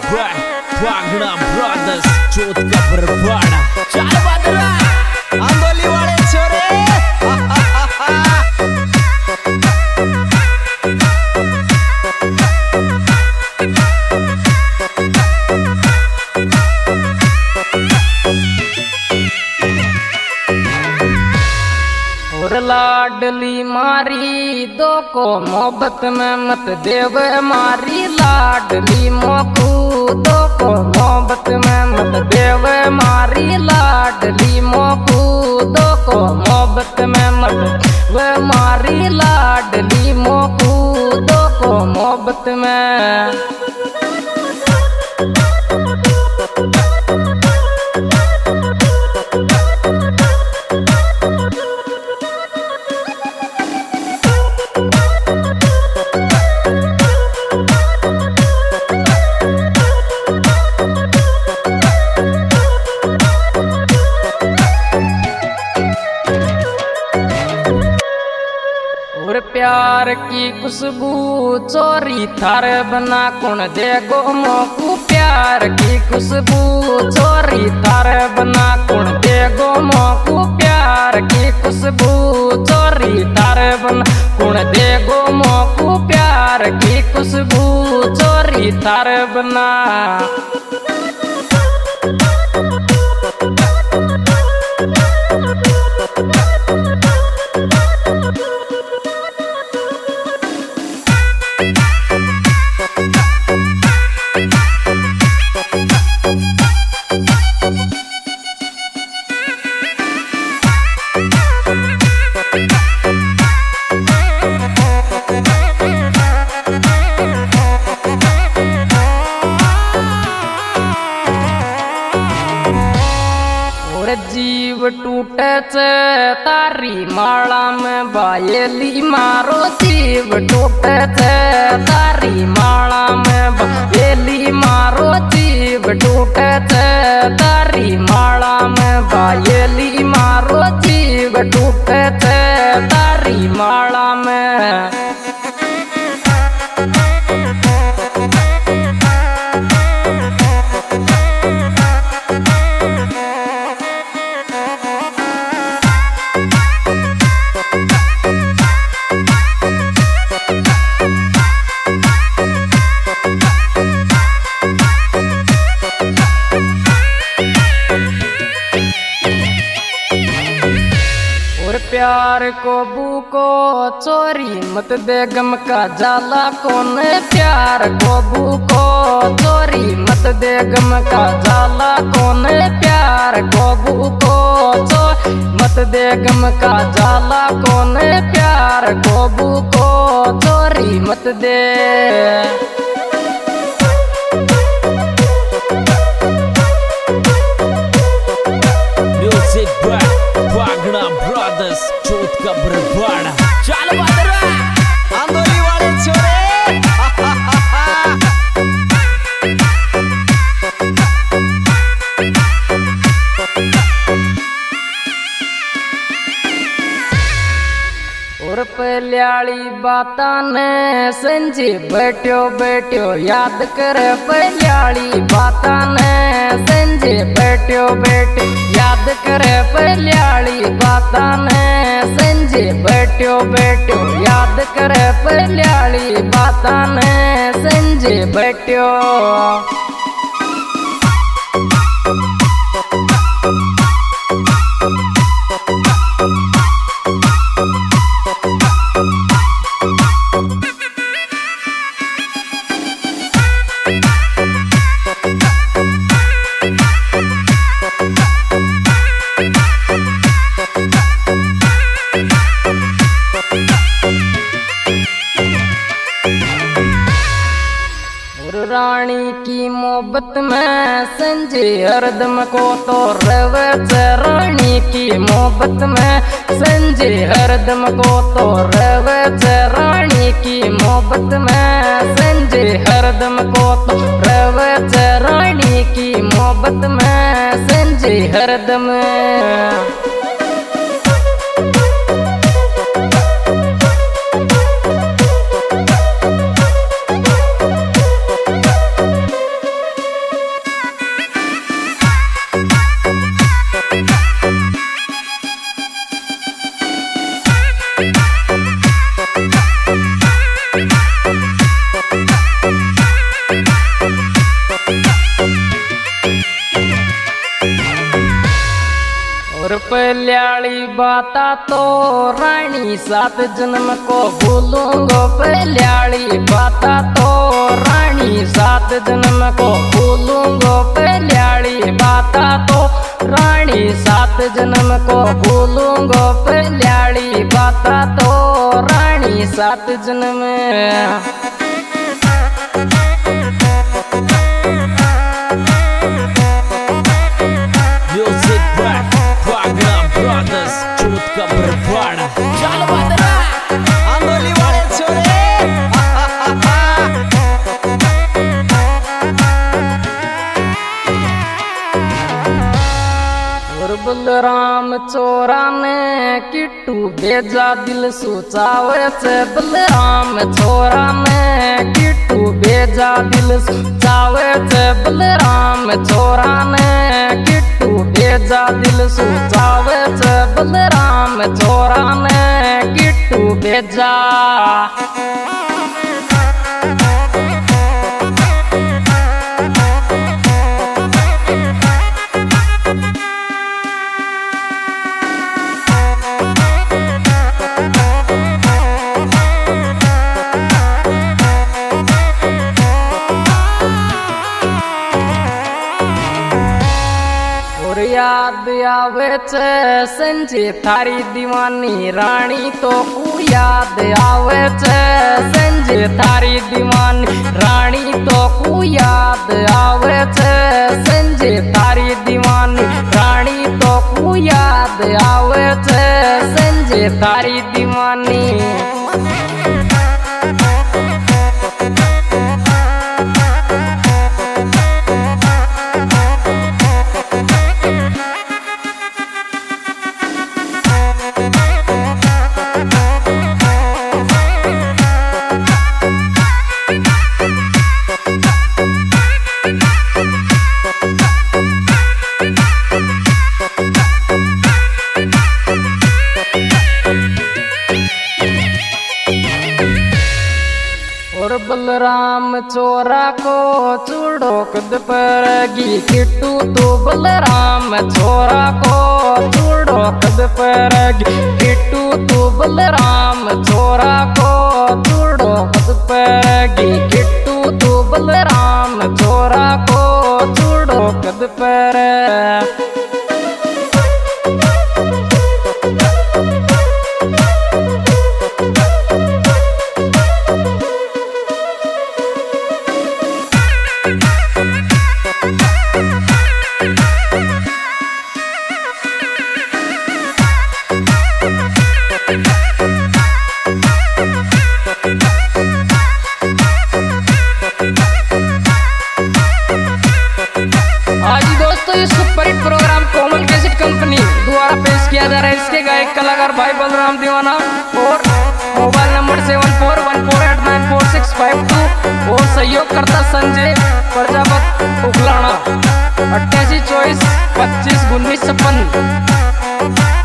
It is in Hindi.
बाय वागड़ा ब्रदर्स चोट का बरपाड़ा चल बदरा आंदोली वाले छोरे लाडली मारी दो को मोहब्बत में मत देव मारी लाडली मोकू दो को मोहब्बत में मत देव मारी लाडली मोकू दो को मोहब्बत में मत वे मारी लाडली मोकू दो को मोहब्बत में प्यार की खुशबू चोरी थार बना कौन देगो मोकू प्यार की खुशबू चोरी थार बना कौन देगो मोकू प्यार की खुशबू चोरी थार बना कौन देगो मोकू प्यार की खुशबू चोरी थार बना जीव टूटे से तारी माला में बायली मारो जीव टूटे से तारी माला में बायली मारो जीव टूटे से तारी माला में बायली मारो जीव टूटे से तारी माला में प्यार को बूको चोरी मत दे गम का जाला कौन प्यार को बूको चोरी मत दे गम का जाला कौन प्यार को बूको चोरी मत दे गम का जाला कौन प्यार को बूको चोरी मत दे वागड़ा ब्रदर्स चोट का बरपाड़ा चल बदरा आंदोली वाले छोरे और पहली बाता ने संजे बैठो बैठो याद कर पहली बाता ने संजे बैठो बैठो याद कर पहली बाता ने संजे बैठो बैठो याद कर पहली बाता ने संजे बैठो रानी की मोहब्बत में संजे हरदम को तो रवे रानी की मोहब्बत में संजे हरदम को तो रवे रानी की मोहब्बत में संजे हरदम को तो रवे रानी की मोहब्बत में संजे हरदम और पहल्याली बाता तो रानी 7 जन्म को भूलूंगो। पहल्याली बाता तो रानी 7 जन्म को भूलूंगो। पहल्याली बाता तो रानी 7 जन्म को भूलूंगो। पहल्याली बाता तो रानी 7 जन्म। Music back, Wagner Brothers, चोट का बरपाड़ा। चल बदरा आंदोली वाले छोरे। और बलराम चोरा ने किट्टू भेजा दिल सोचावे से। बलराम चोरा ने किट्टू भेजा दिल सोचावे से। बलराम चोरा ने किट्टू भेजा दिल सोचावे से। बलराम चोरा ने किट्टू भेजा। याद आवे छे संजे थारी दीवानी रानी तो कू याद आवे छे। संजे थारी दीवानी रानी तो कू याद आवे छे। संजे थारी दीवानी रानी तो कू याद आवे छे। संजे थारी दीवानी। और बलराम चोरा को चूड़ो कद परेगी किट्टू तो। बलराम चोरा को चूड़ो कद परेगी किट्टू तो। बलराम चोरा को चूड़ो कद परेगी किट्टू तो। बलराम चोरा को चूड़ो कद परे। प्रोग्राम कोमल कैसेट कंपनी द्वारा पेश किया जा रहा है। इसके गायक कलाकार भाई बलराम दीवाना और मोबाइल नंबर 7414894652 और सहयोगकर्ता संजय प्रजापत उखलाना 8824251956।